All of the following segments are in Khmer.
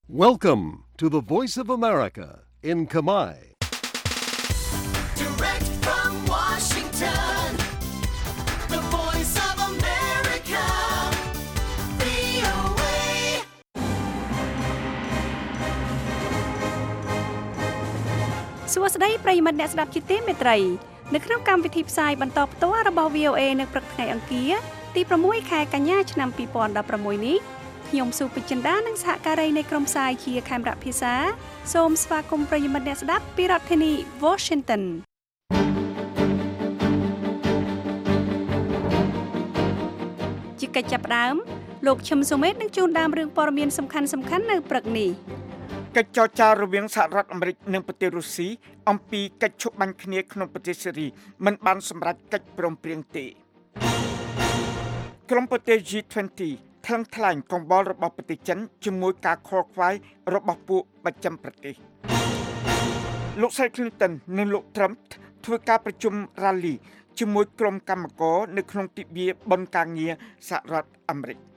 Welcome to the Voice of America in Khmer. Direct from Washington, the Voice of America, VOA. សួស្តីប្រិយមិត្តអ្នកស្ដាប់ជាទីមេត្រីនៅក្នុងកម្មវិធីផ្សាយបន្តផ្ទាល់របស់ VOA នៅព្រឹកថ្ងៃអង្គារទី6ខែកញ្ញាឆ្នាំ2016នេះខ្ញុំសុពិចិន្តានិងសហការីនៃក្រុមផ្សាយជាខេមរៈភាសាសូមស្វាគមន៍ប្រិយមិត្តអ្នកស្ដាប់ពីរដ្ឋធានី Washington ជាកិច្ចចាប់ផ្ដើមលោកឈឹមសុមេតនឹងជូនដើមរឿងព័ត៌មានសំខាន់ៗនៅព្រឹកនេះកិច្ចចរចារវាងសហរដ្ឋអាមេរិកនិងប្រទេសរុស្ស៊ីអំពីកិច្ចឈប់បាញ់គ្នាក្នុងប្រទេសសេរីមិនបានសម្រេចកិច្ចព្រមព្រៀងទេក្រុមប្រទេស G20 ថ្លឹងថ្លែងកង្វល់របស់ប្រទេសចិនជាមួយការខកខ្វាយរបស់ពួកបច្ចឹមប្រទេសលោកស្រី Clinton និងលោក Trump ធ្វើការប្រជុំរ៉ាលីជាមួយក្រុមកម្មករនៅក្នុងទិវាបុណ្យការងារសហរដ្ឋអាមេរិក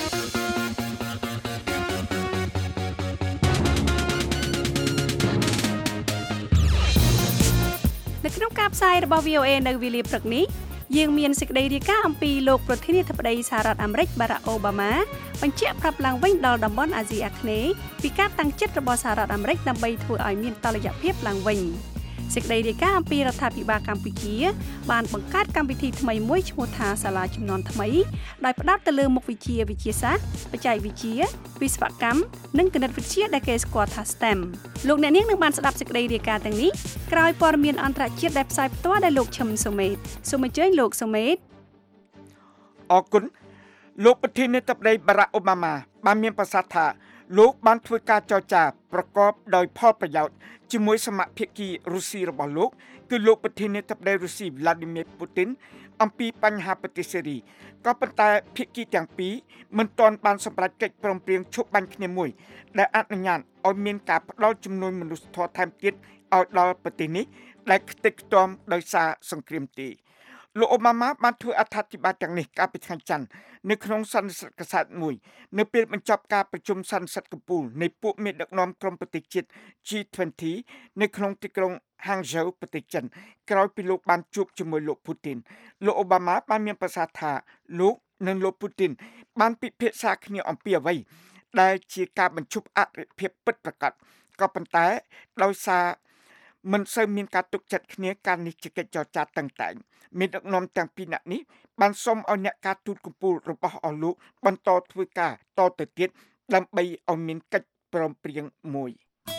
នៅក្នុងការផ្សាយរបស់ VOA នៅវេលាព្រឹកនេះយើងមានសេចក្តីរាយការណ៍អំពីលោកប្រធានាធិបតីសហរដ្ឋអាមេរិក Barack Obama បញ្ជាក់ប្រាប់ឡើងវិញដល់តំបន់អាស៊ីអាគ្នេយ៍ពីការតាំងចិត្តរបស់សហរដ្ឋអាមេរិកដើម្បីធ្វើឲ្យមានតុល្យភាពឡើងវិញសេចក្តីរាយការណ៍អំពីរដ្ឋាភិបាលកម្ពុជាបានបង្កើតកម្មវិធីថ្មីមួយឈ្មោះថាសាលាជំនាន់ថ្មីដោយផ្ដោតទៅលើមុខវិជ្ជាវិទ្យាសាស្ត្របច្ចេកវិទ្យាវិស្វកម្មនិងគណិតវិទ្យាដែលគេស្គាល់ថា STEM លោកអ្នកនាងនឹងបានស្ដាប់សេចក្តីរាយការណ៍ទាំងនេះក្រោយព័ត៌មានអន្តរជាតិដែលផ្សាយផ្ទាល់ដោយលោកឈឹមសុមេតសូមអញ្ជើញលោកសុមេតអរគុណលោកប្រធានាធិបតី Barack Obama បានមានប្រសាសន៍ថាលោកបានធ្វើការចរចាប្រកបដោយផលប្រយោជន៍ជាមួយសមាជិករុស្ស៊ីរបស់លោកគឺលោកប្រធានាធិបតីរុស្ស៊ី Vladimir Putin អំពីបញ្ហាប្រទេសសេរីក៏ប៉ុន្តែភាគីទាំងពីរមិនទាន់បានសម្រេចកិច្ចព្រមព្រៀងឈប់បាញ់គ្នាមួយដែលអនុញ្ញាតឲ្យមានការផ្ដល់ជំនួយមនុស្សធម៌ថែមទៀតឲ្យដល់ប្រទេសនេះដែលខ្ទេចខ្ទាំដោយសារសង្គ្រាមទេលោកអូបាម៉ាបានធ្វើអត្ថាធិប្បាយទាំងនេះកាលពីថ្ងៃច័ន្ទនៅក្នុងសន្និសីទកាសែតមួយនៅពេលបញ្ចប់ការប្រជុំសន្និសីទកំពូលនៃពួកមេដឹកនាំក្រុមប្រទេសជាតិ G20 នៅក្នុងទីក្រុង Hangzhou ប្រទេសចិនក្រោយពីលោកបានជួបជាមួយលោក Putin លោកអូបាម៉ាបានមានប្រសាសន៍ថាលោកនិងលោក Putin បានពិភាក្សាគ្នាអំពីអ្វីដែលជាការបញ្ឈប់អរិភាពពិតប្រាកដក៏ប៉ុន្តែដោយសារមិនសូវមានការទុកចិត្តគ្នាការនេះជាកិច្ចចរចាតឹងតែងមានដឹកនាំទាំងពីរនាក់នេះបានសុំឲ្យអ្នកការទូតកំពូលរបស់អស់លោកបន្តធ្វើការតទៅទៀតដើម្បីឲ្យមានកិច្ចព្រមព្រៀងមួយ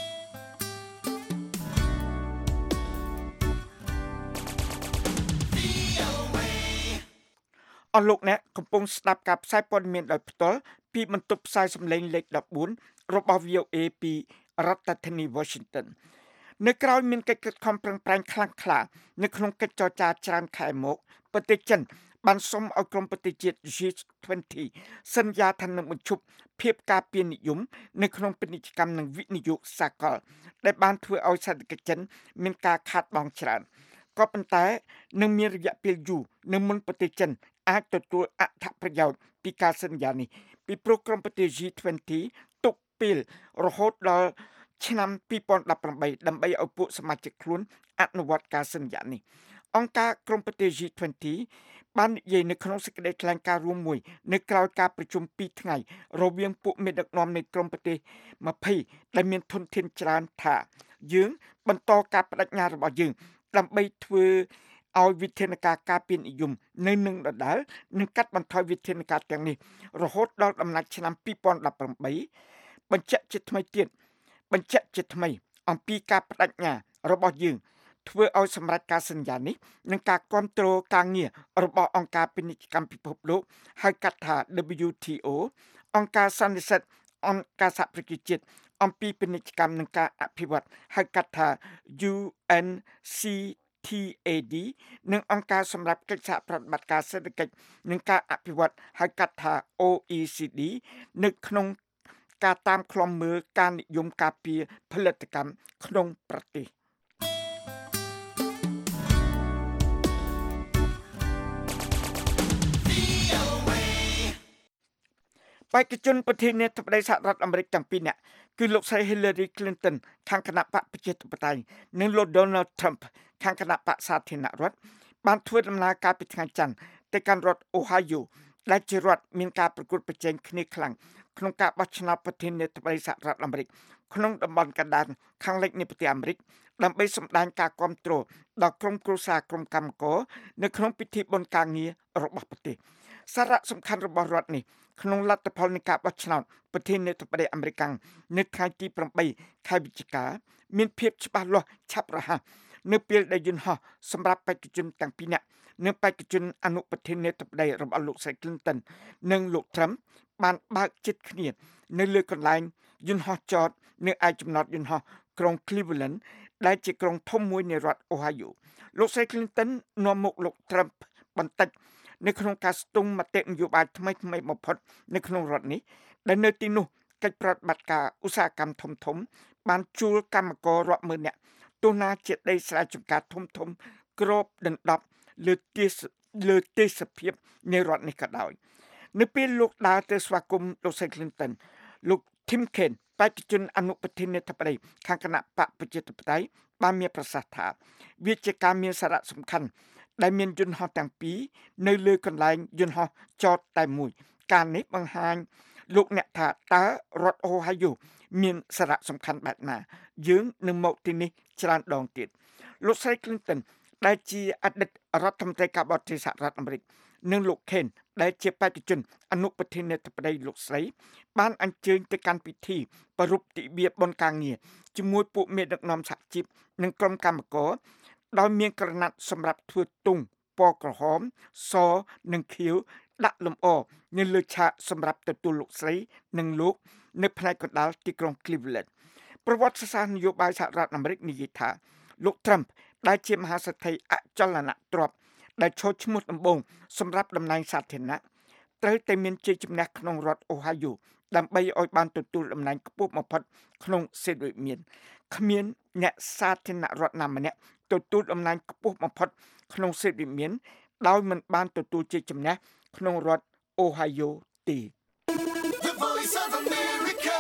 អស់លោកអ្នកកំពុងស្ដាប់ការផ្សាយព័ត៌មានដោយផ្ទាល់ពីបន្ទប់ផ្សាយសម្លេងលេខ14របស់ VOA ពីរដ្ឋធានី Washingtonនៅក្រៅមានកិច្ចខិតខំប្រឹងប្រែងខ្លាំងក្លានៅក្នុងកិច្ចចរចាច្រើនខែមកប្រទេសចិនបានសុំឲ្យក្រុមប្រទេសជាតិ G20 សន្យាថានឹងបញ្ឈប់ភាពការពារនិយមនៅក្នុងពាណិជ្ជកម្មនិងវិនិយោគសាកលដែលបានធ្វើឲ្យសេដ្ឋកិច្ចចិនមានការខាតបង់ច្រើនក៏ប៉ុន្តែនឹងមានរយៈពេលយូរនៅមុនប្រទេសចិនអាចទទួលអត្ថប្រយោជន៍ពីការសន្យានេះពីព្រោះក្រុមប្រទេស G20 ទុកពេលរហូតដល់ឆ្នាំ2018ដើម្បីឲ្យពួកសមាជិកខ្លួនអនុវត្តការសន្យានេះអង្គការក្រុមប្រទេស G20 បាននិយាយនៅក្នុងសេចក្តីថ្លែងការណ៍រួមមួយនៅក្រៅការប្រជុំ2ថ្ងៃរវាងពួកមេដឹកនាំនៃក្រុមប្រទេស20ដែលមានធនធានច្រើនថាយើងបន្តការបដិញ្ញារបស់យើងដើម្បីធ្វើឲ្យវិធានការការពារនិយមនៅនឹងដដែលនិងកាត់បន្ថយវិធានការទាំងនេះរហូតដល់ដំណាច់ឆ្នាំ2018បញ្ជាក់ជាថ្មីអំពីការបដិញ្ញារបស់យើងធ្វើឲ្យសម្រេចការសន្យានេះនិងការគ្រប់គ្រងការងាររបស់អង្គការពាណិជ្ជកម្មពិភពលោកហៅកាត់ថា WTO អង្គការសន្និសីទអង្គការសហប្រជាជាតិអំពីពាណិជ្ជកម្មនិងការអភិវឌ្ឍហៅកាត់ថា UNCTAD និងអង្គការសម្រាប់កិច្ចសហប្រតិបត្តិការសេដ្ឋកិច្ចនិងការអភិវឌ្ឍហៅកាត់ថា OECD នៅក្នុងការតាមឃ្លាំមើលការនិយមការពារផលិតកម្មក្នុងប្រទេស បេក្ខជនប្រធានាធិបតីសហរដ្ឋអាមេរិកទាំងពីរនាក់គឺលោកស្រី Hillary Clinton ខាងគណៈបកប្រជាធិបតេយ្យនិងលោក Donald Trump ខាងគណៈបកសាធារណរដ្ឋបានធ្វើដំណើរកាលពីថ្ងៃច័ន្ទទៅកាន់រដ្ឋ Ohio ដែលជារដ្ឋមានការប្រកួតប្រជែងគ្នាខ្លាំងក្នុងការបោះឆ្នោតប្រធានាធិបតីសហរដ្ឋអាមេរិកក្នុងតំបន់កណ្ដាលខាងលិចនៃប្រទេសអាមេរិកដើម្បីសម្ដែងការគាំទ្រដល់ក្រុមគ្រួសារក្រុមកម្មករនៅក្នុងពិធីបុណ្យការងាររបស់ប្រទេសសារៈសំខាន់របស់រដ្ឋនេះក្នុងលទ្ធផលនៃការបោះឆ្នោតប្រធានាធិបតីអាមេរិកនៅថ្ងៃទី8ខែវិច្ឆិកាមានភាពច្បាស់លាស់ឆាប់រហ័សនៅពេលដែលយន្តហោះសម្រាប់បេក្ខជនទាំងពីរនាក់និងបេក្ខជនអនុប្រធានាធិបតីរបស់លោកស្រី Clinton និងលោក Trump បានបើកជិតគ្នានៅលើកន្លែងយន្តហោះចតនៅឯចំណតយន្តហោះក្រុង Cleveland ដែលជាក្រុងធំមួយនៃរដ្ឋ Ohio លោកស្រី Clinton នាំមុខលោក Trump បន្តិចនៅក្នុងការស្ទង់មតិនយោបាយថ្មីៗបំផុតនៅក្នុងរដ្ឋនេះដែលនៅទីនោះកិច្ចប្រតិបត្តិការឧស្សាហកម្មធំៗបានជួលកម្មកររាប់ម៉ឺននាក់ទោះណាជាដីស្រែចម្ការធំៗគ្របដណ្ដប់លើទេសភាពនៃរដ្ឋនេះក៏ដោយនៅពេលលោកដើរទៅស្វាគមន៍លោកស្រី Clinton លោក Tim Kaine បេក្ខជនអនុប្រធានាធិបតីខាងគណៈបកប្រជាធិបតេយ្យបានមានប្រសាសន៍ថាវាជាការមានសារៈសំខាន់ដែលមានយន្តហោះទាំងពីរនៅលើកន្លែងយន្តហោះចតតែមួយការនេះបង្ហាញលោកអ្នកថាតើរដ្ឋ Ohio មានសារៈសំខាន់បែបណាយើងនឹងមកទីនេះច្រើនដងទៀតលោកស្រី Clinton ដែលជាអតីតរដ្ឋមន្ត្រីការបរទេសសហរដ្ឋអាមេរិកនិងលោក Kaine ដែលជាបេក្ខជនអនុប្រធានាធិបតីលោកស្រីបានអញ្ជើញទៅកាន់ពិធីប្រារព្ធទិវាបុណ្យការងារជាមួយពួកមេដឹកនាំសហជីពនិងក្រុមកម្មករដោយមានក្រណាត់សម្រាប់ធ្វើទង់ពណ៌ក្រហមសនិងខៀវដាក់លម្អនៅលើឆាកសម្រាប់ទទួលលោកស្រីនិងលោកនៅផ្នែកកណ្ដាលទីក្រុង Cleveland ប្រវត្តិសាស្ត្រនយោបាយសហរដ្ឋអាមេរិកនិយាយថាលោក Trump ដែលជាមហាសេដ្ឋីអចលនទ្រព្យដែលឈរឈ្មោះដំបូងសម្រាប់តំណែងសាធារណៈត្រូវតែមានជ័យជំនះក្នុងរដ្ឋ Ohio ដើម្បីឲ្យបានទទួលតំណែងខ្ពស់បំផុតក្នុងសេដ្ឋវិមានគ្មានអ្នកសាធារណរដ្ឋណាម្នាក់ទទួលតំណែងខ្ពស់បំផុតក្នុងសេដ្ឋវិមានដោយមិនបានទទួលជ័យជំនះក្នុងរដ្ឋ Ohio ទេ The Voice of America,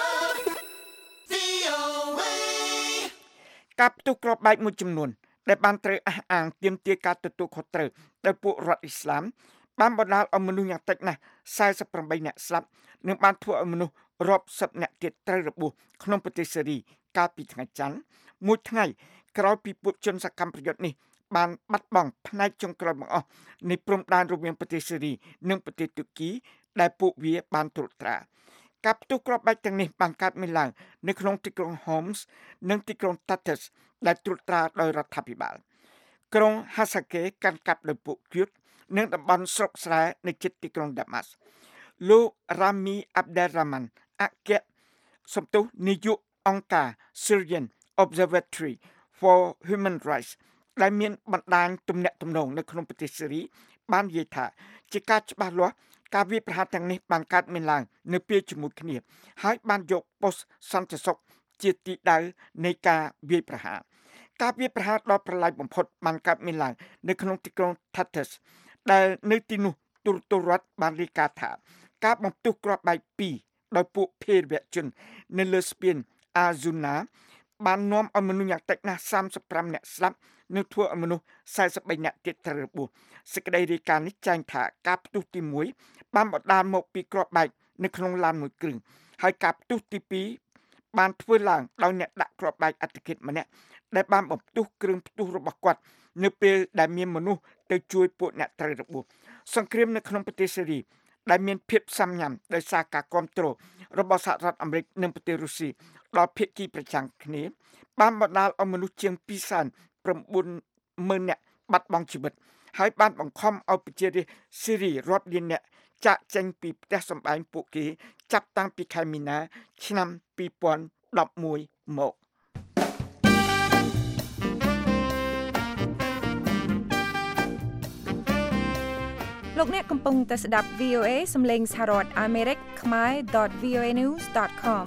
VOA. ការផ្ទុះគ្រាប់បែកមួយចំនួនដែលបានត្រូវអះអាងទាមទារការទទួលខុសត្រូវដោយពួករដ្ឋអ៊ីស្លាមបានបណ្ដាលឲ្យមនុស្សយ៉ាងតិចណាស់48នាក់ស្លាប់និងបានធ្វើឲ្យមនុស្សរាប់សិបនាក់ទៀតត្រូវរបួសក្នុងប្រទេសសេរីកាលពីថ្ងៃច័ន្ទមួយថ្ងៃក្រោយពីពួកជនសកម្មប្រយុទ្ធនេះបានបាត់បង់ផ្នែកចុងក្រោយបង្អស់នៃព្រំដែនរវាងប្រទេសសេរីនិងប្រទេសទូគីដែលពួកវាបានត្រួតត្រាការផ្ទុះគ្រាប់បែកទាំងនេះបានកើតមានឡើងនៅក្នុងទីក្រុង Homs និងទីក្រុង Tatas ដែលត្រួតត្រាដោយរដ្ឋាភិបាលក្រុង Hasake កាន់កាប់ដោយពួកគៀតនិងតំបន់ស្រុកស្រែនៅជិតទីក្រុង Damas លោក Rami Abdelrahman អគ្គសម្ទុះនាយកអង្គការ Syrian Observatory for Human Rights ដែលមានបណ្ដាញទំនាក់ទំនងនៅក្នុងប្រទេសសេរីបាននិយាយថាជាការច្បាស់លាស់ការវាយប្រហារទាំងនេះបានកើតមានឡើងនៅពេលជាមួយគ្នាហើយបានយកប៉ុស្តិ៍សន្តិសុខជាទីដៅនៃការវាយប្រហារការវាយប្រហារដ៏ប្រឡាយបំផុតបានកើតមានឡើងនៅក្នុងទីក្រុង Tatas ដែលនៅទីនោះទូរទស្សន៍រដ្ឋបានរាយការណ៍ថាការបំផ្ទុះគ្រាប់បែក2ដោយពួកភេរវជននៅលើស្ពាន Azuna បាននាំឲ្យមនុស្សយ៉ាងតិចណាស់35នាក់ស្លាប់និងធ្វើឲ្យមនុស្ស43នាក់ទៀតត្រូវរបួសសេចក្តីរាយការណ៍នេះចែងថាការផ្ទុះទី1បានបណ្ដាលមកពីគ្រាប់បែកនៅក្នុងឡានមួយគ្រឿងហើយការផ្ទុះទី2បានធ្វើឡើងដោយអ្នកដាក់គ្រាប់បែកអត្តឃាតម្នាក់ដែលបានបំផ្ទុះគ្រឿងផ្ទុះរបស់គាត់នៅពេលដែលមានមនុស្សទៅជួយពួកអ្នកត្រូវរបួសសង្គ្រាមនៅក្នុងប្រទេសសេរីដែលមានភាពសាមញ្ញដោយសារការគ្រប់គ្រងរបស់សហរដ្ឋអាមេរិកនិងប្រទេសរុស្ស៊ីដល់ភាគីប្រឆាំងគ្នាបានបណ្ដាលឲ្យមនុស្សជាង290,000 នាក់បាត់បង់ជីវិតហើយបានបង្ខំឲ្យប្រជារាស្ត្រសេរីរាប់លាននាក់ចាកចេញពីផ្ទះសម្បែងពួកគេចាប់តាំងពីខែមីនាឆ្នាំ2011មកលោកអ្នកកំពុងតែស្ដាប់ VOA សំឡេងសហរដ្ឋអាមេរិកខ្មែរ .voanews.com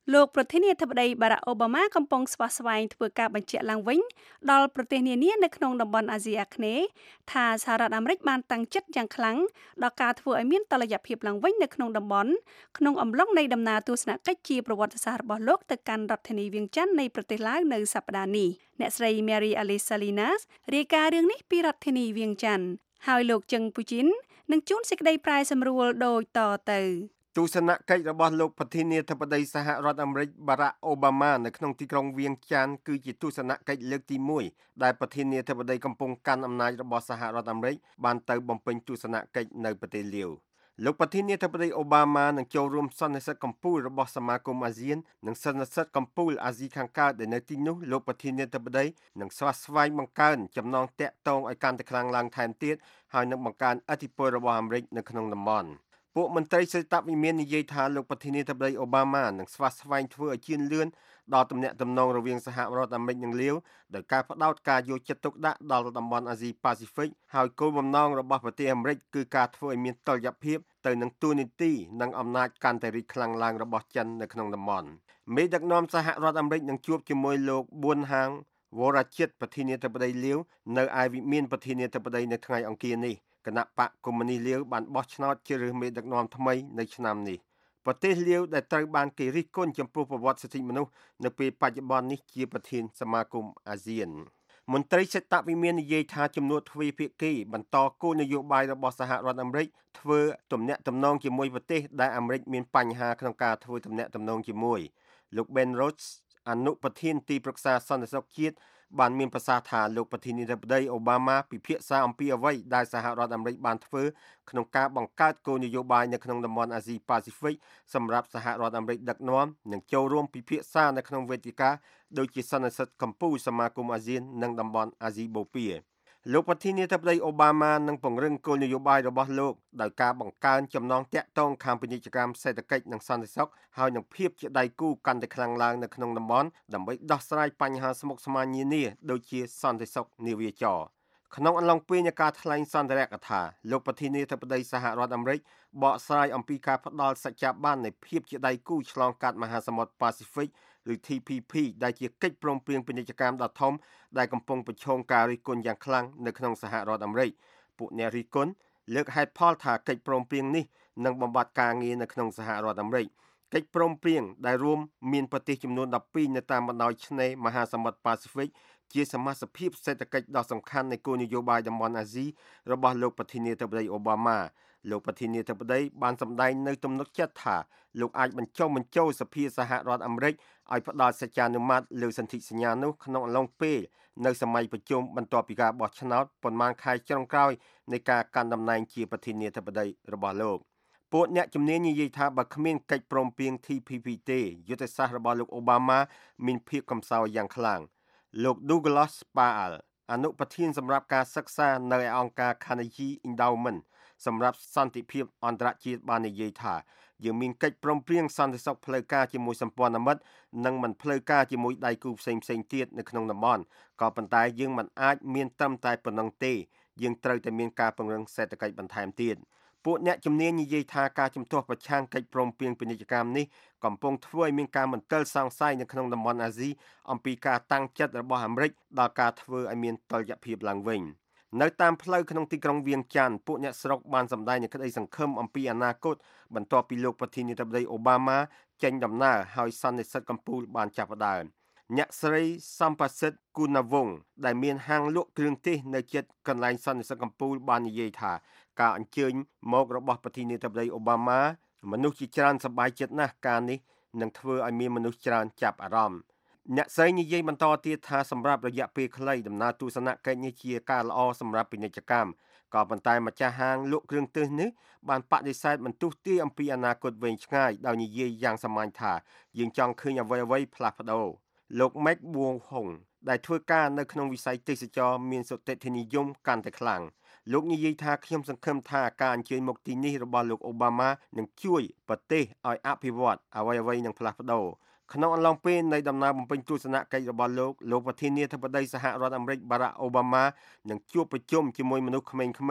លោកប្រធានាធិបតីបារ៉ាក់អូបាម៉ាកំពុងស្វាស្វែងធ្វើការបញ្ជាក់ឡើងវិញដល់ប្រទេសនានានៅក្នុងតំបន់អាស៊ីអាគ្នេយ៍ថាសហរដ្ឋអាមេរិកបានតាំងចិត្តយ៉ាងខ្លាំងដល់ការធ្វើឲ្យមានតុល្យភាពឡើងវិញនៅក្នុងតំបន់ក្នុងអំឡុងនៃដំណើរទស្សនកិច្ចជាប្រវត្តិសាស្ត្ររបស់លោកទៅកាន់រដ្ឋធានីវៀងច័ន្ទនៃប្រទេសឡាវនៅសប្តាហ៍នេះអ្នកស្រី Mary Alice Salinas រាយការណ៍រឿងនេះពីរដ្ឋធានីវៀងច័ន្ទហើយលោកជឹងពូជីននឹងជួនសេចក្តីប្រែសម្រួលដូចតទៅទស្សនកិច្ចរបស់លោកប្រធានាធិបតីសហរដ្ឋអាមេរិកបារ៉ាក់អូបាម៉ានៅក្នុងទីក្រុងវៀងច័ន្ទគឺជាទស្សនកិច្ចលើកទី1ដែលប្រធានាធិបតីកំពុងកាន់អំណាចរបស់សហរដ្ឋអាមេរិកបានទៅបំពេញទស្សនកិច្ចនៅប្រទេសលាវលោកប្រធានាធិបតីអូបាម៉ានឹងចូលរួមសន្និសីទកម្ពុជារបស់សមាគមអាស៊ាននិងសន្និសីទកម្ពុជាអាស៊ីខាងកើតដែលនៅទីនោះលោកប្រធានាធិបតីនឹងស្វាស្វែងបង្កើនចំណងតាក់ទងឲ្យកាន់តែខ្លាំងឡើងថែមទៀតហើយនឹងបង្កើនឥទ្ធិពលរបស់អាមេរិកនៅក្នុងតំបន់ពួកមន្ត្រីសេដ្ឋវិមាននិយាយថាលោកប្រធានាធិបតីអូបាម៉ានឹងស្វាស្វែងធ្វើឲ្យជឿនលឿនដល់ទំនាក់ទំនងរវាងសហរដ្ឋអាមេរិកនិងលាវដោយការផ្ដោតការយកចិត្តទុកដាក់ដល់តំបន់អាស៊ីប៉ាស៊ីហ្វិកហើយគោលបំណងរបស់ប្រទេសអាមេរិកគឺការធ្វើឲ្យមានតុល្យភាពទៅនឹងទូនីតិនិងអំណាចកាន់តែរីកខ្លាំងឡើងរបស់ចិននៅក្នុងតំបន់មេដឹកនាំសហរដ្ឋអាមេរិកនឹងជួបជាមួយលោកប៊ុនហាងវរជិតប្រធានាធិបតីលាវនៅឯវិមានប្រធានាធិបតីនៅថ្ងៃអង្គារនេះគណៈបកកុម្មុយនីសលាវបានបោះឆ្នោតជ្រើសរើសមេដឹកនាំថ្មីនៅឆ្នាំនេះប្រទេសលាវដែលត្រូវបានគេរិះគន់ចំពោះប្រវត្តិសិទ្ធិមនុស្សនៅពេលបច្ចុប្បន្ននេះជាប្រធានសមាគមអាស៊ានមន្ត្រីសេដ្ឋវិមាននិយាយថាចំនួនទ្វេភាគីបន្តគោលនយោបាយរបស់សហរដ្ឋអាមេរិកធ្វើទំនាក់ទំនងជាមួយប្រទេសដែលអាមេរិកមានបញ្ហាក្នុងការធ្វើទំនាក់ទំនងជាមួយលោក Ben Rhodes អនុប្រធានទីប្រឹក្សាសន្តិសុខជាតិបានមានប្រសាសន៍ថាលោកប្រធានាធិបតីអូបាម៉ាពិភាក្សាអំពីអ្វីដែលសហរដ្ឋអាមេរិកបានធ្វើក្នុងការបង្កើតគោលនយោបាយនៅក្នុងតំបន់អាស៊ីប៉ាស៊ីហ្វិកសម្រាប់សហរដ្ឋអាមេរិកដឹកនាំនិងចូលរួមពិភាក្សានៅក្នុងវេទិកាដូចជាសន្និសីទកម្ពុជាសមាគមអាស៊ាននិងតំបន់អាស៊ីបូព៌ាលោកប្រធានាធិបតីអូបាម៉ានឹងពង្រឹងគោលនយោបាយរបស់លោកដោយការបង្កើនចំណងទាក់ទងខាងពាណិជ្ជកម្មសេដ្ឋកិច្ចនិងសន្តិសុខហើយនឹងភាពជាដៃគូកាន់តែខ្លាំងឡើងនៅក្នុងតំបន់ដើម្បីដោះស្រាយបញ្ហាស្មុគស្មាញនានាដូចជាសន្តិសុខនាវាចរក្នុងអំឡុងពេលនៃការថ្លែងសន្ទរកថាលោកប្រធានាធិបតីសហរដ្ឋអាមេរិកបកស្រាយអំពីការផ្ដល់សច្ចាប័ននៃភាពជាដៃគូឆ្លងកាត់មហាសមុទ្រប៉ាស៊ីហ្វិកឬ TPP ដែលជាកិច្ចព្រមព្រៀងពាណិជ្ជកម្មដ៏ធំដែលកំពុងប្រឈមការរិះគន់យ៉ាងខ្លាំងនៅក្នុងសហរដ្ឋអាមេរិកពួកអ្នករិះគន់លើកហេតុផលថាកិច្ចព្រមព្រៀងនេះនឹងបំបត្តិការងារនៅក្នុងសហរដ្ឋអាមេរិកកិច្ចព្រមព្រៀងដែលរួមមានប្រទេសចំនួន12នៅតាមបណ្ដោយឆ្នេរមហាសមុទ្រប៉ាស៊ីហ្វិកជាសមាជិកភាពសេដ្ឋកិច្ចដ៏សំខាន់នៃគោលនយោបាយតំបន់អាស៊ីរបស់លោកប្រធានាធិបតីអូបាម៉ាលោកប្រធានាធិបតីបានសម្ដែងនៅទំនុកចិត្តថាលោកអាចបញ្ចូលសភាសហរដ្ឋអាមេរិកឲ្យផ្ដល់សច្ចានុម័តលើសន្ធិសញ្ញានោះក្នុងអំឡុងពេលនៅសម័យប្រជុំបន្ទាប់ពីការបោះឆ្នោតប៉ុន្មានខែចុងក្រោយនៃការកាន់តំណែងជាប្រធានាធិបតីរបស់លោកពួកអ្នកជំនាញនិយាយថាបើគ្មានកិច្ចព្រមព្រៀង TPP ទេយុទ្ធសាស្ត្ររបស់លោកអូបាម៉ាមានភាពកំសោយយ៉ាងខ្លាំងលោក Douglas Baal អនុប្រធានសម្រាប់ការសិក្សានៅអង្គការ Carnegie Endowment សម្រាប់សន្តិភាពអន្តរជាតិបាននិយាយថាយើងមានកិច្ចព្រមព្រៀងសន្តិសុខផ្លូវការជាមួយសម្ព័ន្ធមិត្តនិងមិនផ្លូវការជាមួយដៃគូផ្សេងទៀតនៅក្នុងតំបន់ក៏ប៉ុន្តែយើងមិនអាចមានត្រឹមតែប៉ុណ្ណឹងទេយើងត្រូវតែមានការពង្រឹងសេដ្ឋកិច្ចបន្ថែមទៀតពួកអ្នកជំនាញនិយាយថាការជំទាស់ប្រឆាំងកិច្ចព្រមព្រៀងពាណិជ្ជកម្មនេះកំពុងធ្វើឲ្យមានការមន្ទិលសង្ស័យនៅក្នុងតំបន់អាស៊ីអំពីការតាំងចិត្តរបស់អាមេរិកដល់ការធ្វើឲ្យមានតុល្យភាពឡើងវិញនៅតាមផ្លូវក្នុងទីក្រុងវៀងច័ន្ទពួកអ្នកស្រុកបានសម្ដែងនូវក្តីសង្ឃឹមអំពីអនាគតបន្ទាប់ពីលោកប្រធានាធិបតីអូបាម៉ាចេញដំណើរហើយសន្និសីទកម្ពុជាបានចាប់ផ្ដើមអ្នកស្រីសំបសិទ្ធគុណវង្សដែលមានហាងលក់គ្រឿងទេសនៅជិតកន្លែងសន្និសីទកម្ពុជាបាននិយាយថាការអញ្ជើញមករបស់ប្រធានាធិបតីអូបាម៉ាមនុស្សជាច្រើនសប្បាយចិត្តណាស់ការនេះនឹងធ្វើឲ្យមានមនុស្សច្រើនចាប់អារម្មណ៍អ្នកស្រីនិយាយបន្តទៀតថាសម្រាប់រយៈពេលខ្លីដំណើរទស្សនកិច្ចនេះជាការល្អសម្រាប់ពាណិជ្ជកម្មក៏ប៉ុន្តែម្ចាស់ហាងលក់គ្រឿងទេសនេះបានបដិសេធមិនទុះទាយអំពីអនាគតវែងឆ្ងាយដោយនិយាយយ៉ាងសាមញ្ញថាយើងចង់ឃើញអ្វីៗផ្លាស់ប្ដូរលោក Mac Buong Hong ដែលធ្វើការនៅក្នុងវិស័យទេសចរមានសុតិធិនិយមកាន់តែខ្លាំងលោកនិយាយថាខ្ញុំសង្ឃឹមថាការអញ្ជើញមកទីនេះរបស់លោកអូបាម៉ានឹងជួយប្រទេសឲ្យអភិវឌ្ឍអ្វីៗនឹងផ្លាស់ប្ដូរក្នុងអំឡុងពេលនៃដំណើរបំពេញទស្សនកិច្ចរបស់លោកប្រធានាធិបតីសហរដ្ឋអាមេរិកបារ៉ាក់អូបាម៉ានឹងជួបប្រជុំជាមួយមនុស្សក្មេងៗ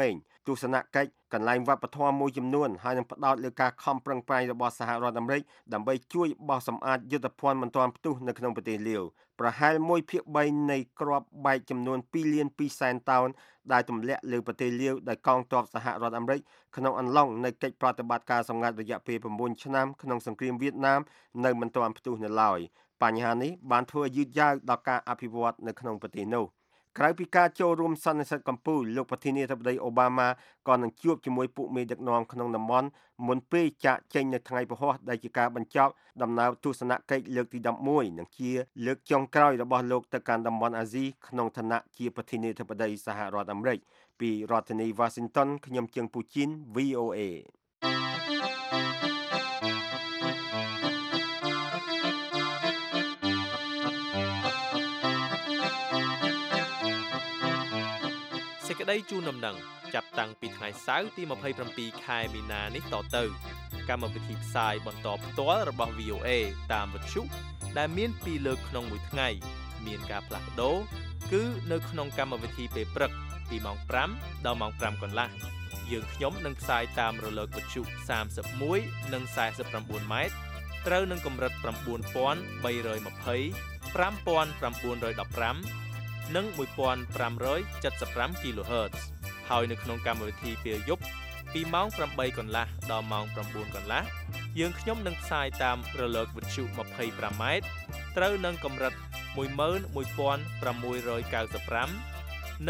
ទស្សនកិច្ចកន្លែងវប្បធម៌មួយចំនួនហើយនឹងផ្ដោតលើការខំប្រឹងប្រែងរបស់សហរដ្ឋអាមេរិកដើម្បីជួយបោះសម្អាតយុទ្ធភ័ណ្ឌមិនទាន់ផ្ទុះនៅក្នុងប្រទេសលាវប្រហែល 1/3 នៃគ្រាប់បែកចំនួន 2 លាន 2 សែនតោនដែលទម្លាក់លើប្រទេសលាវដោយកងទ័ពសហរដ្ឋអាមេរិកក្នុងអំឡុងនៃកិច្ចប្រតិបត្តិការសម្ងាត់រយៈពេល9ឆ្នាំក្នុងសង្គ្រាមវៀតណាមនៅមិនទាន់ផ្ទុះនៅឡើយបញ្ហានេះបានធ្វើឲ្យយឺតយ៉ាវដល់ការអភិវឌ្ឍនៅក្នុងប្រទេសនោះក្រៅពីការចូលរួមសន្និសីទកម្ពុជាលោកប្រធានាធិបតីអូបាម៉ាក៏នឹងជួបជាមួយពួកមេដឹកនាំក្នុងតំបន់មុនពេលចាកចេញនៅថ្ងៃពហុដែលជាការបញ្ចប់ដំណើរទស្សនកិច្ចលើកទី11និងជាលើកចុងក្រោយរបស់លោកទៅកាន់តំបន់អាស៊ីក្នុងឋានៈជាប្រធានាធិបតីសហរដ្ឋអាមេរិកពីរដ្ឋធានី Washington ខ្ញុំជើងពូជីន VOA សេចក្តីជូនដំណឹងចាប់តាំងពីថ្ងៃសៅរ៍ទី27ខែមីនានេះតទៅកម្មវិធីផ្សាយបន្តផ្ទាល់របស់ VOA តាមវិទ្យុដែលមាន2លើកក្នុងមួយថ្ងៃមានការផ្លាស់ប្ដូរគឺនៅក្នុងកម្មវិធីពេលព្រឹកពីម៉ោង5ដល់ម៉ោង5កន្លះយើងខ្ញុំនឹងផ្សាយតាមរលកវិទ្យុ31និង49ម៉ែត្រត្រូវនឹងកម្រិត 9320 5915 និង 1575 kHz ហើយនៅក្នុងកម្មវិធីពេលយប់ពីម៉ោង8កន្លះដល់ម៉ោង9កន្លះយើងខ្ញុំនឹងផ្សាយតាមរលកវិទ្យុ25ម៉ែត្រត្រូវនឹងកម្រិត 11695 និង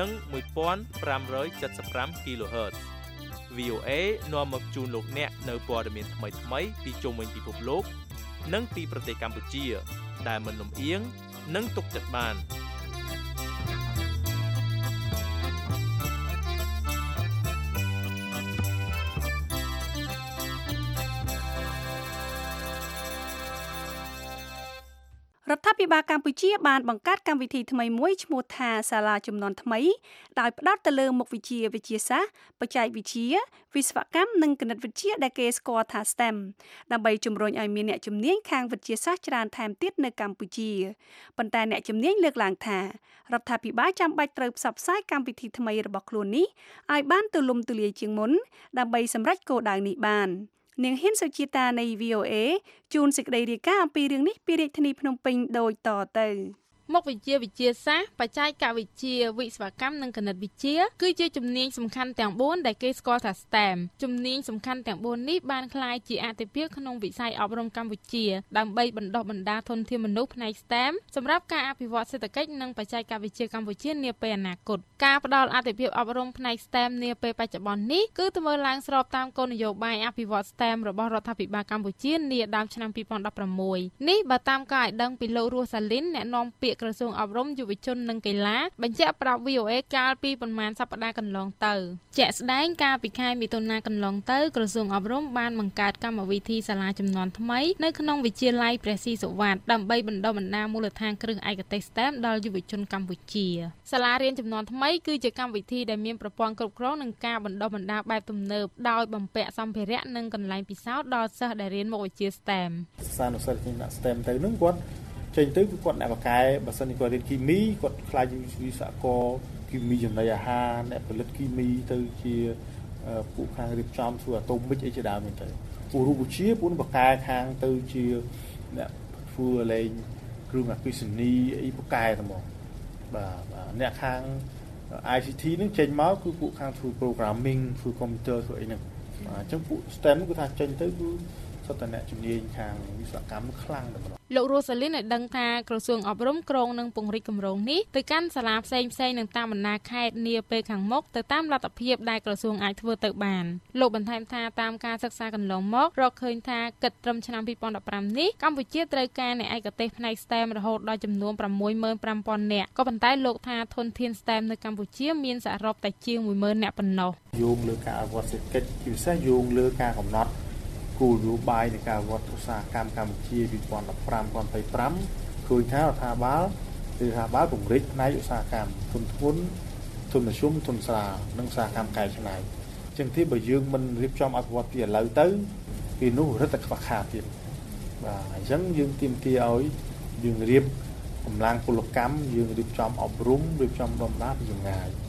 1575 kHz VOA នាំមកជូនលោកអ្នកនៅព័ត៌មានថ្មីៗពីជុំវិញពិភពលោកនិងពីប្រទេសកម្ពុជាដែលមិនលំអៀងនិងទុកចិត្តបានរដ្ឋាភិបាលកម្ពុជាបានបង្កើតកម្មវិធីថ្មីមួយឈ្មោះថាសាលាជំនាន់ថ្មីដោយផ្ដោតទៅលើមុខវិជ្ជាវិទ្យាសាស្ត្របច្ចេកវិទ្យាវិស្វកម្មនិងគណិតវិទ្យាដែលគេស្គាល់ថា STEM ដើម្បីជំរុញឲ្យមានអ្នកជំនាញខាងវិទ្យាសាស្ត្រច្រើនថែមទៀតនៅកម្ពុជាប៉ុន្តែអ្នកជំនាញលើកឡើងថារដ្ឋាភិបាលចាំបាច់ត្រូវផ្សព្វផ្សាយកម្មវិធីថ្មីរបស់ខ្លួននេះឲ្យបានទូលំទូលាយជាងមុនដើម្បីសម្រេចគោលដៅនេះបាននាងហ៊ានសុជីតានៃ VOA ជួនសេចក្តីរាយការណ៍អំពីរឿងនេះពីរាជធានីភ្នំពេញដូចតទៅមុខវិជ្ជាវិទ្យាសាស្ត្របច្ចេកវិទ្យាវិស្វកម្មនិងគណិតវិទ្យាគឺជាជំនាញសំខាន់ទាំង4ដែលគេស្គាល់ថា STEM ជំនាញសំខាន់ទាំង4នេះបានក្លាយជាអាទិភាពក្នុងវិស័យអប់រំកម្ពុជាដើម្បីបណ្ដុះបណ្ដាលធនធានមនុស្សផ្នែក STEM សម្រាប់ការអភិវឌ្ឍសេដ្ឋកិច្ចនិងបច្ចេកវិទ្យាកម្ពុជានាពេលអនាគតការផ្ដល់អាទិភាពអប់រំផ្នែក STEM នាពេលបច្ចុប្បន្ននេះគឺធ្វើឡើងស្របតាមគោលនយោបាយអភិវឌ្ឍ STEM របស់រដ្ឋាភិបាលកម្ពុជានាដើមឆ្នាំ2016នេះបើតាមការឲ្យដឹងពីលោករស់សាលីនអ្នកនាំពាក្យក្រសួងអប់រំយុវជននិងកីឡាបញ្ជាក់ប្រាប់ VOA កាលពីប្រមាណសប្តាហ៍កន្លងទៅជាក់ស្ដែងកាលពីខែមិថុនាកន្លងទៅក្រសួងអប់រំបានបង្កើតកម្មវិធីសាលាជំនាន់ថ្មីនៅក្នុងវិទ្យាល័យព្រះស៊ីសុវត្ថិដើម្បីបណ្ដុះបណ្ដាលមូលដ្ឋានគ្រឹះឯកទេស STEM ដល់យុវជនកម្ពុជាសាលារៀនជំនាន់ថ្មីគឺជាកម្មវិធីដែលមានប្រព័ន្ធគ្រប់គ្រងនិងការបណ្ដុះបណ្ដាលបែបទំនើបដោយបំពាក់សម្ភារៈនិងកន្លែងពិសោធន៍ដល់សិស្សដែលរៀនមុខវិជ្ជា STEM សានុសិស្សជំនាន់ STEM ទៅនឹងគាត់ចេញទៅគឺគាត់អ្នកបកកែបើសិនជាគាត់រៀនគីមីគាត់ខ្លាចវិស្វករគីមីចំណីអាហារអ្នកផលិតគីមីទៅជាពួកខាងរៀបចំធ្វើអាតូមិកអីជាដើមហ្នឹងទៅពួករូបវិទ្យាពួកបកកែខាងទៅជាអ្នកធ្វើលេងគ្រឿងអគ្គិសនីអីបកកែតែហ្មងបាទអ្នកខាង ICT នឹងចេញមកគឺពួកខាងធ្វើ programming ធ្វើ computer ធ្វើអីហ្នឹងអញ្ចឹងពួក STEM គឺថាចេញទៅគឺសុទ្ធតែអ្នកជំនាញខាងវិស្វកម្មខ្លាំងតែម្ដងលោករស់សាលីនឲ្យដឹងថាក្រសួងអប់រំក្រុងនឹងពង្រីកគម្រោងនេះទៅកាន់សាលាផ្សេងៗនឹងតាមបណ្ដាខេត្តនាពេលខាងមុខទៅតាមលទ្ធភាពដែលក្រសួងអាចធ្វើទៅបានលោកបន្ថែមថាតាមការសិក្សាកន្លងមករកឃើញថាគិតត្រឹមឆ្នាំ2015នេះកម្ពុជាត្រូវការអ្នកឯកទេសផ្នែក STEM រហូតដល់ចំនួន 65,000 នាក់ក៏ប៉ុន្តែលោកថាធនធាន STEM នៅកម្ពុជាមានសរុបតែជាង 10,000 នាក់ប៉ុណ្ណោះយោងលើការអភិវឌ្ឍសេដ្ឋកិច្ចជាពិសេសយោងលើការកំណត់គោលនយោបាយនៃការវត្តឧស្សាហកម្មកម្ពុជា2015-2025ឃើញថារដ្ឋាភិបាលពង្រីកផ្នែកឧស្សាហកម្មទុនធ្ងន់ទុនមធ្យមទុនស្រាលនិងឧស្សាហកម្មកែច្នៃចឹងទីបើយើងមិនរៀបចំអភិវឌ្ឍពីឥឡូវទៅពីនោះរឹតតែខ្វះខាតទៀតបាទអញ្ចឹងយើងទាមទារឲ្យយើងរៀបកម្លាំងពលកម្មយើងរៀបចំអប់រំរៀបចំដំណាពីចម្ងាយ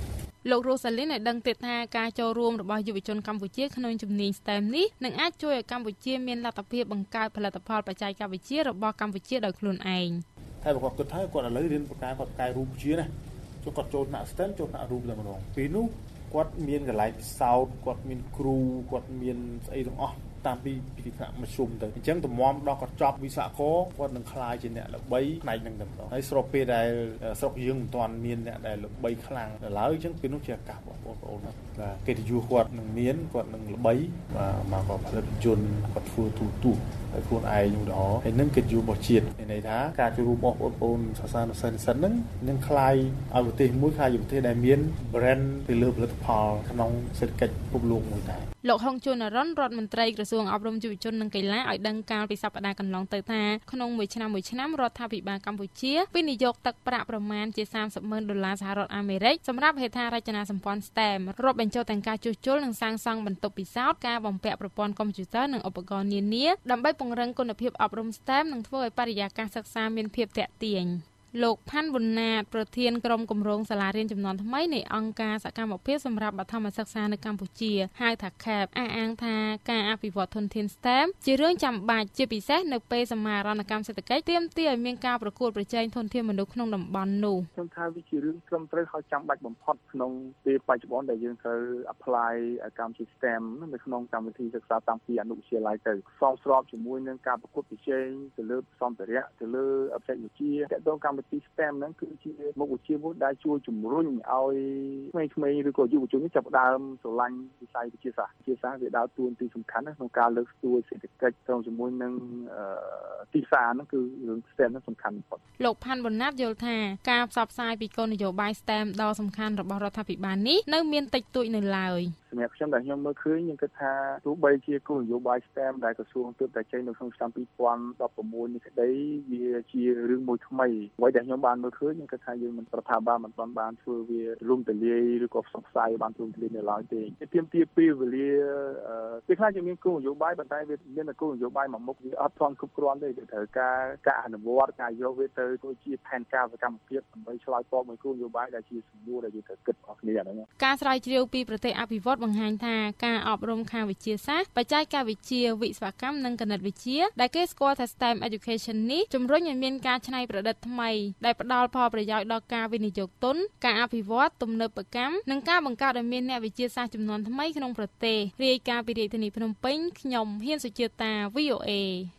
លោក Rosalind បានដឹងទៀតថាការចូលរួមរបស់យុវជនកម្ពុជាក្នុងជំនាញ STEM នេះនឹងអាចជួយឲ្យកម្ពុជាមានលទ្ធភាពបង្កើតផលិតផលបច្ចេកវិទ្យារបស់កម្ពុជាដោយខ្លួនឯងតែបើគាត់គិតថាគាត់ឥឡូវរៀនប្រកែរូបជាណាគាត់ចូលថ្នាក់ STEM ចូលថ្នាក់រូបតែម្ដងពេលនោះគាត់មានកន្លែងពិសោធន៍គាត់មានគ្រូគាត់មានស្អីទាំងអស់តាមពីថ្នាក់មធ្យមទៅអញ្ចឹងតម្រាំដល់គាត់ចប់វិស្វករគាត់នឹងក្លាយជាអ្នកល្បីផ្នែកហ្នឹងតែម្ដងហើយស្របពេលដែលស្រុកយើងមិនទាន់មានអ្នកដែលល្បីខ្លាំងដល់ឡើយអញ្ចឹងពេលនោះជាឱកាសបងប្អូនបាទកិត្តិយសគាត់នឹងមានគាត់នឹងល្បីបាទមកផលិតជនគាត់ធ្វើទូហើយខ្លួនឯងឧទាហរណ៍ហើយនឹងកិត្តិយសរបស់ជាតិមានន័យថាការចូលរួមរបស់បងប្អូនសាសនាសិនហ្នឹងនឹងក្លាយឲ្យប្រទេសមួយក្លាយជាប្រទេសដែលមាន brand ទៅលើផលិតផលក្នុងសេដ្ឋកិច្ចពិភពលោកមួយដែរលោកហុងជួននរ៉ុនរដ្ឋមន្ត្រីក្រសួងអប់រំយុវជននិងកីឡាឲ្យដឹងកាលពីសប្តាហ៍កន្លងទៅថាក្នុងមួយឆ្នាំរដ្ឋាភិបាលកម្ពុជាវិនិយោគទឹកប្រាក់ប្រមាណជា$30,000សហរដ្ឋអាមេរិកសម្រាប់ហេដ្ឋារចនាសម្ព័ន្ធ STEM រាប់បញ្ចូលទាំងការជួសជុលនិងសាងសង់បន្ទប់ពិសោធន៍ការបំពាក់ប្រព័ន្ធកុំព្យូទ័រនិងឧបករណ៍នានាដើម្បីពង្រឹងគុណភាពអប់រំ STEM និងធ្វើឲ្យបរិយាកាសសិក្សាមានភាពទាក់ទាញលោកផាន់វុនណាតប្រធានក្រុមគម្រោងសាលារៀនចំនួនថ្មីនៃអង្គការសកម្មភាពសម្រាប់បឋមសិក្សានៅកម្ពុជាហៅថា CAP អះអាងថាការអភិវឌ្ឍធនធាន STEM ជារឿងចាំបាច់ជាពិសេសនៅពេលសមាហរណកម្មសេដ្ឋកិច្ចទាមទារឲ្យមានការប្រកួតប្រជែងធនធានមនុស្សក្នុងតំបន់នោះខ្ញុំថាវាជារឿងត្រឹមត្រូវហើយចាំបាច់បំផុតក្នុងពេលបច្ចុប្បន្នដែលយើងត្រូវ apply កម្មវិធី STEM នៅក្នុងកម្មវិធីសិក្សាតាំងពីអនុវិទ្យាល័យទៅសមស្របជាមួយនឹងការប្រកួតប្រជែងទៅលើសម្ភារៈទៅលើបច្ចេកវិទ្យាតទៅកម្មវិធី STEM ហ្នឹងគឺជាមុខវិជ្ជាមួយដែលជួយជំរុញឲ្យក្មេងៗឬក៏យុវជនចាប់ផ្ដើមស្រឡាញ់វិស័យវិទ្យាសាស្ត្រវាដើរតួនាទីសំខាន់ណាស់ក្នុងការលើកស្ទួយសេដ្ឋកិច្ចក្នុងជាមួយនឹងទីផ្សារហ្នឹងគឺរឿង STEM ហ្នឹងសំខាន់បំផុតលោកផាន់វណ្ណាតយល់ថាការផ្សព្វផ្សាយពីគោលនយោបាយ STEM ដ៏សំខាន់របស់រដ្ឋាភិបាលនេះនៅមានតិចតួចនៅឡើយសម្រាប់ខ្ញុំដែលខ្ញុំមើលឃើញខ្ញុំគិតថាទោះបីជាគោលនយោបាយ STEM ដែលក្រសួងទើបតែចេញនៅក្នុងឆ្នាំ2016នេះក្តីវាជារឿងមួយថ្មីអ្វីដែលខ្ញុំបានមើលឃើញខ្ញុំគិតថាយើងមិនរដ្ឋាភិបាលមិនបានធ្វើវារំទលាយឬក៏ផ្សព្វផ្សាយបានទូលំទូលាយនៅឡើយទេទាមទារពេលវេលាពេលខ្លះយើងមានគោលនយោបាយប៉ុន្តែវាមានគោលនយោបាយមួយមុខវាអត់ទាន់គ្រប់គ្រាន់ទេវាត្រូវការអនុវត្តការយកវាទៅធ្វើជាផែនការសកម្មភាពដើម្បីឆ្លើយតបមួយគោលនយោបាយដែលជាសំណួរដែលយើងត្រូវគិតអស់គ្នាហ្នឹងការស្រាវជ្រាវពីប្រទេសអភិវឌ្ឍបង្ហាញថាការអប់រំខាងវិទ្យាសាស្ត្របច្ចេកវិទ្យាវិស្វកម្មនិងគណិតវិទ្យាដែលគេស្គាល់ថា STEM Education នេះជំរុញឲ្យមានការច្នៃប្រឌិតថ្មីដែលផ្ដល់ផលប្រយោជន៍ដល់ការវិនិយោគទុនការអភិវឌ្ឍទំនើបកម្មនិងការបង្កើតឲ្យមានអ្នកវិទ្យាសាស្ត្រចំនួនថ្មីក្នុងប្រទេសរាយការណ៍ពីរាជធានីភ្នំពេញខ្ញុំហ៊ានសុជាតា VOA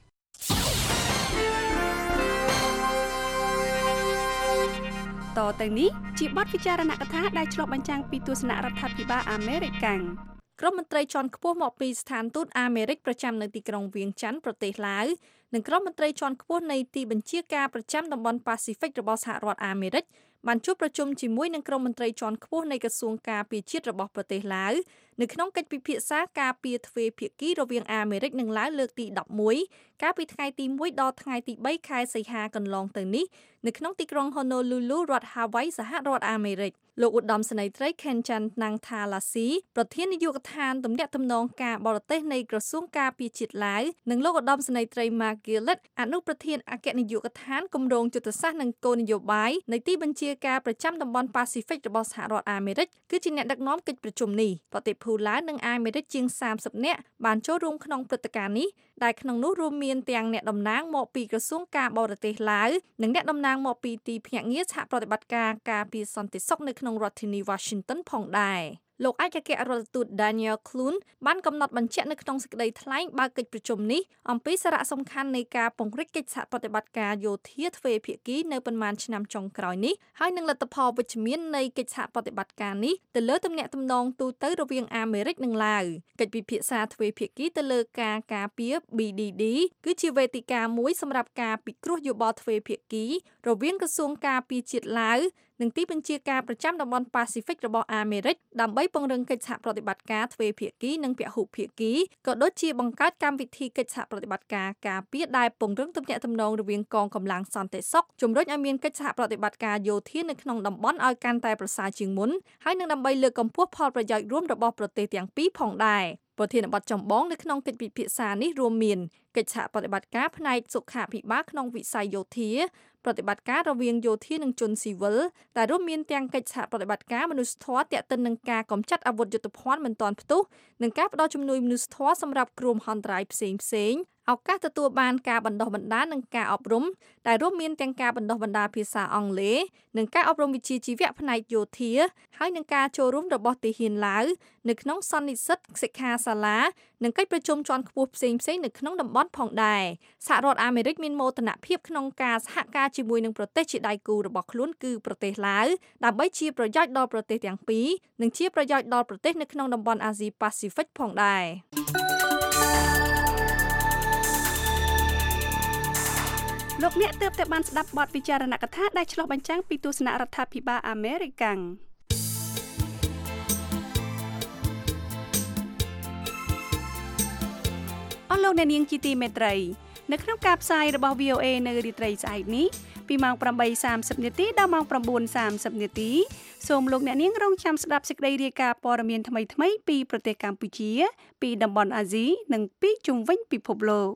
តទៅនេះជាបទពិចារណកថាដែលឆ្លុះបញ្ចាំងពីទស្សនៈរដ្ឋាភិបាលអាមេរិកកាំងក្រុមមន្ត្រីជាន់ខ្ពស់មកពីស្ថានទូតអាមេរិកប្រចាំនៅទីក្រុងវៀងច័ន្ទប្រទេសឡាវនិងក្រុមមន្ត្រីជាន់ខ្ពស់នៃទីបញ្ជាការប្រចាំតំបន់ប៉ាស៊ីហ្វិករបស់សហរដ្ឋអាមេរិកបានជួបប្រជុំជាមួយនឹងក្រុមមន្ត្រីជាន់ខ្ពស់នៃក្រសួងការពារជាតិរបស់ប្រទេសឡាវនៅក្នុងកិច្ចពិភាក្សាការពារទ្វេភាគីរវាងអាមេរិកនិងឡាវលើកទី11កាលពីថ្ងៃទី1ដល់ថ្ងៃទី3ខែសីហាកន្លងទៅនេះនៅក្នុងទីក្រុង Honolulu រដ្ឋ Hawaii សហរដ្ឋអាមេរិកលោកឧត្តមសេនីយ៍ត្រី Ken Chantnangthalasi ប្រធាននាយកដ្ឋានទំនាក់ទំនងការបរទេសនៃក្រសួងការពារជាតិឡាវនិងលោកឧត្តមសេនីយ៍ត្រី Mark Gillett អនុប្រធានអគ្គនាយកដ្ឋានគម្រោងយុទ្ធសាស្ត្រនិងគោលនយោបាយនៃទីបញ្ជាការប្រចាំតំបន់ប៉ាស៊ីហ្វិករបស់សហរដ្ឋអាមេរិកគឺជាអ្នកដឹកនាំកិច្ចប្រជុំនេះប្រទេសភូឡាវនិងអាមេរិកជាង30នាក់បានចូលរួមក្នុងព្រឹត្តិការណ៍នេះដែលក្នុងនោះរួមមានទាំងអ្នកតំណាងមកពីក្រសួងការបរទេសឡាវនិងអ្នកតំណាងមកពីទីភ្នាក់ងារសហប្រតិបត្តិការការពារសន្តិសុខនៅក្នុងរដ្ឋធានី Washington ផងដែរលោកឯកអគ្គរដ្ឋទូត Daniel Clune បានកំណត់បញ្ជាក់នៅក្នុងសេចក្តីថ្លែងបើកកិច្ចប្រជុំនេះអំពីសារៈសំខាន់នៃការពង្រីកកិច្ចសហប្រតិបត្តិការយោធាទ្វេភាគីនៅប៉ុន្មានឆ្នាំចុងក្រោយនេះហើយនឹងលទ្ធផលវិជ្ជមាននៃកិច្ចសហប្រតិបត្តិការនេះទៅលើទំនាក់ទំនងទូទៅរវាងអាមេរិកនិងឡាវកិច្ចពិភាក្សាទ្វេភាគីទៅលើការការពារ BDD គឺជាវេទិកាមួយសម្រាប់ការពិគ្រោះយោបល់ទ្វេភាគីរវាងក្រសួងការពារជាតិឡាវនិងទីបញ្ជាការប្រចាំតំបន់ប៉ាស៊ីហ្វិករបស់អាមេរិកដើម្បីពង្រឹងកិច្ចសហប្រតិបត្តិការទ្វេភាគីនិងពហុភាគីក៏ដូចជាបង្កើតកម្មវិធីកិច្ចសហប្រតិបត្តិការការពារដែលពង្រឹងទំនាក់ទំនងរវាងកងកម្លាំងសន្តិសុខជំរុញឲ្យមានកិច្ចសហប្រតិបត្តិការយោធានៅក្នុងតំបន់ឲ្យកាន់តែប្រសើរជាងមុនហើយនឹងដើម្បីលើកកម្ពស់ផលប្រយោជន៍រួមរបស់ប្រទេសទាំងពីរផងដែរប្រធានបទចម្បងនៅក្នុងកិច្ចពិភាក្សានេះរួមមានកិច្ចសហប្រតិបត្តិការផ្នែកសុខាភិបាលក្នុងវិស័យយោធាប្រតិបត្តិការរវាងយោធានិងជនស៊ីវិលដែលរួមមានទាំងកិច្ចសហប្រតិបត្តិការមនុស្សធម៌ទាក់ទិននឹងការកម្ចាត់អាវុធយុទ្ធភ័ណ្ឌមិនទាន់ផ្ទុះនិងការផ្តល់ជំនួយមនុស្សធម៌សម្រាប់គ្រោះមហន្តរាយផ្សេងៗឱកាសទទួលបានការបណ្ដុះបណ្ដាលនិងការអប់រំដែលរួមមានទាំងការបណ្ដុះបណ្ដាលភាសាអង់គ្លេសនិងការអប់រំវិជ្ជាជីវៈផ្នែកយោធាហើយនឹងការចូលរួមរបស់ទាហានឡាវនៅក្នុងសន្និសីទសិក្ខាសាលានិងកិច្ចប្រជុំជាន់ខ្ពស់ផ្សេងៗនៅក្នុងតំបន់ផងដែរសហរដ្ឋអាមេរិកមានមោទនភាពក្នុងការសហការជាមួយនឹងប្រទេសជាដៃគូរបស់ខ្លួនគឺប្រទេសឡាវដើម្បីជាប្រយោជន៍ដល់ប្រទេសទាំងពីរនិងជាប្រយោជន៍ដល់ប្រទេសនៅក្នុងតំបន់អាស៊ីប៉ាស៊ីហ្វិកផងដែរលោកអ្នកទើបតែបានស្ដាប់បទវិចារណកថាដែលឆ្លុះបញ្ចាំងពីទស្សនៈរដ្ឋាភិបាលអាមេរិកអស់លោកអ្នកនាងជាទីមេត្រីនៅក្នុងការផ្សាយរបស់ VOA នៅរាត្រីស្អែកនេះពីម៉ោង 8:30 នាទីដល់ម៉ោង 9:30 នាទីសូមលោកអ្នកនាងរងចាំស្ដាប់សេចក្តីរាយការណ៍ព័ត៌មានថ្មីៗពីប្រទេសកម្ពុជាពីតំបន់អាស៊ីនិងពីជុំវិញពិភពលោក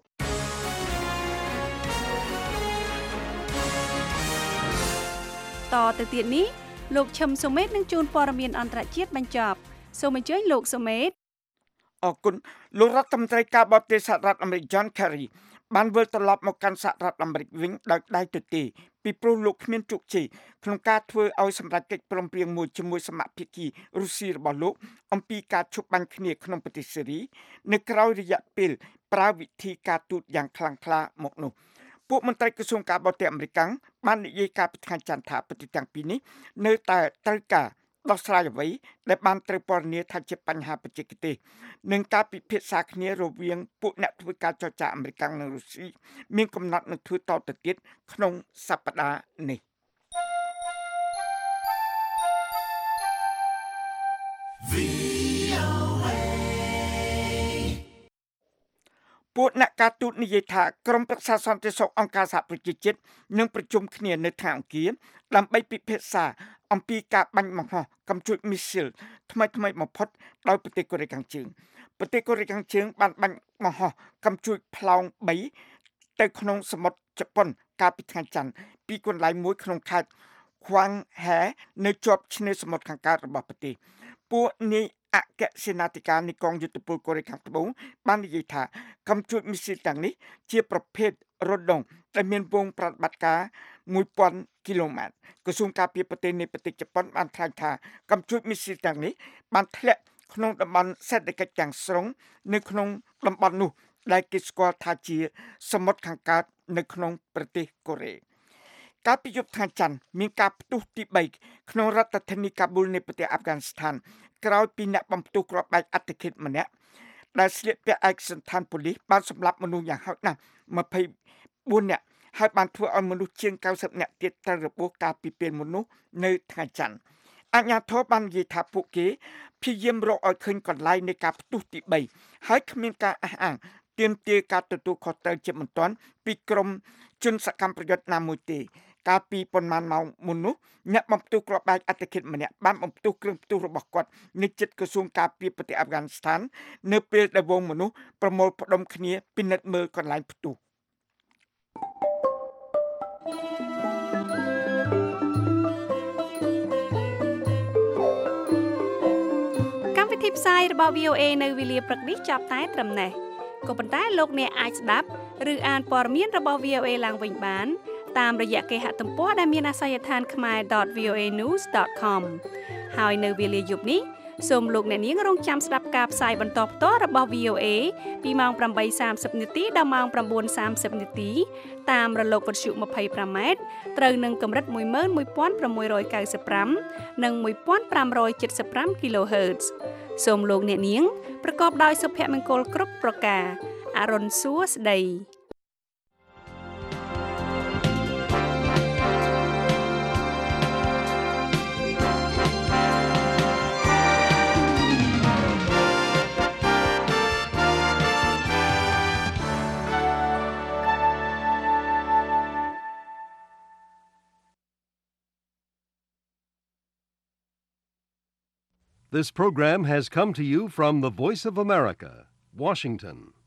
តទៅទៀតនេះលោកឈឹមសុមេតនឹងជួនព័ត៌មានអន្តរជាតិបញ្ចប់សូមអញ្ជើញលោកសុមេតអរគុណលោករដ្ឋមន្ត្រីការបរទេសសហរដ្ឋអាមេរិក John Kerry បានវិលត្រឡប់មកកាន់សហរដ្ឋអាមេរិកវិញដោយដៃទទេពីព្រោះលោកគ្មានជោគជ័យក្នុងការធ្វើឲ្យសម្រេចកិច្ចព្រមព្រៀងមួយជាមួយសមាភាគីរុស្ស៊ីរបស់លោកអំពីការឈប់បាញ់គ្នាក្នុងប្រទេសសេរីនៅក្រៅរយៈពេលប្រើវិធីការទូតយ៉ាងខ្លាំងក្លាមកនោះពួកមន្ត្រីក្រសួងការបរទេសអាមេរិកបាននិយាយការពីថ្ងៃច័ន្ទថាប្រទេសទាំងពីរនេះនៅតែត្រូវការដោះស្រាយអ្វីដែលបានត្រូវពណ៌នាថាជាបញ្ហាបច្ចេកទេសនិងការពិភាក្សាគ្នារវាងពួកអ្នកធ្វើការចរចាអាមេរិកនិងរុស្ស៊ីមានកំណត់នឹងធ្វើតទៅទៀតក្នុងសប្តាហ៍នេះពួកអ្នកការទូតនិយាយថាក្រុមប្រឹក្សាសន្តិសុខអង្គការសហប្រជាជាតិនឹងប្រជុំគ្នានៅថ្ងៃអង្គារដើម្បីពិភាក្សាអំពីការបាញ់បង្ហោះកាំជ្រួចមីស៊ីលថ្មីបំផុតដោយប្រទេសកូរ៉េខាងជើងប្រទេសកូរ៉េខាងជើងបានបាញ់បង្ហោះកាំជ្រួចផ្លោង3ទៅក្នុងសមុទ្រជប៉ុនកាលពីថ្ងៃច័ន្ទពីកន្លែងមួយក្នុងខេត្តខ្វាំងហែនៅជាប់ឆ្នេរសមុទ្រខាងកើតរបស់ប្រទេសពួកនាយអគ្គសេនាធិការនៃកងយុទ្ធពលកូរ៉េខាងត្បូងបាននិយាយថាកាំជ្រួចមីស៊ីលទាំងនេះជាប្រភេទរ៉ូដុងដែលមានវងប្រតិបត្តិការ 1000 គីឡូម៉ែត្រក្រសួងការពារប្រទេសនៃប្រទេសជប៉ុនបានថ្លែងថាកាំជ្រួចមីស៊ីលទាំងនេះបានធ្លាក់ក្នុងតំបន់សេដ្ឋកិច្ចទាំងស្រុងនៅក្នុងតំបន់នោះដែលគេស្គាល់ថាជាសមុទ្រខាងកើតនៅក្នុងប្រទេសកូរ៉េកាលពីយប់ថ្ងៃច័ន្ទមានការផ្ទុះទី3ក្នុងរដ្ឋធានីកាប៊ូលនៃប្រទេសអាហ្វហ្គានីស្ថានក្រោយពីអ្នកបំផ្ទុះគ្រាប់បែកអត្តឃាតម្នាក់ដែលស្លៀកពាក់ឯកសណ្ឋានប៉ូលីសបានសម្លាប់មនុស្សយ៉ាងហោចណាស់24នាក់ហើយបានធ្វើឲ្យមនុស្សជាង90នាក់ទៀតត្រូវរបួសកាលពីពេលមនុស្សនៅថ្ងៃច័ន្ទអាជ្ញាធរបាននិយាយថាពួកគេព្យាយាមរកឲ្យឃើញកន្លែងនៃការផ្ទុះទី3ហើយគ្មានការអះអាងទាមទារការទទួលខុសត្រូវជាបន្ទាន់ពីក្រុមជនសកម្មប្រយុទ្ធណាមួយទេកាលពីប៉ុន្មានម៉ោងមុននោះអ្នកបំផ្ទុះគ្រាប់បែកអត្តឃាតម្នាក់បានបំផ្ទុះគ្រឿងផ្ទុះរបស់គាត់នៅជិតក្រសួងការពារប្រទេសអាហ្វហ្គានីស្ថាននៅពេលដែលវងមនុស្សប្រមូលផ្ដុំគ្នាពិនិត្យមើលកន្លែងផ្ទុះកម្មវិធីផ្សាយរបស់ VOA នៅវេលាព្រឹកនេះចាប់តែត្រឹមនេះក៏ប៉ុន្តែលោកអ្នកអាចស្ដាប់ឬអានព័ត៌មានរបស់ VOA ឡើងវិញបានតាមរយៈគេហទំព័រដែលមានអាសយដ្ឋាន khmer.voanews.com ហើយនៅវេលាយប់នេះសូមលោកអ្នកនាងរងចាំស្ដាប់ការផ្សាយបន្តផ្ទាល់របស់ VOA ពីម៉ោង 8:30 នាទីដល់ម៉ោង 9:30 នាទីតាមរលកវិទ្យុ 25m ត្រូវនឹងកម្រិត 11695 និង 1575 kHz សូមលោកអ្នកនាងប្រកបដោយសុភមង្គលគ្រប់ប្រការអរុនសួស្តី This program has come to you from the Voice of America, Washington.